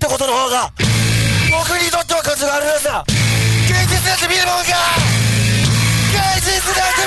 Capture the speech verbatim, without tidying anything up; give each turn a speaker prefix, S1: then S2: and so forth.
S1: ってことの方が僕にとっては価値があるはずだ。現実なんて見るもんか。現実なんて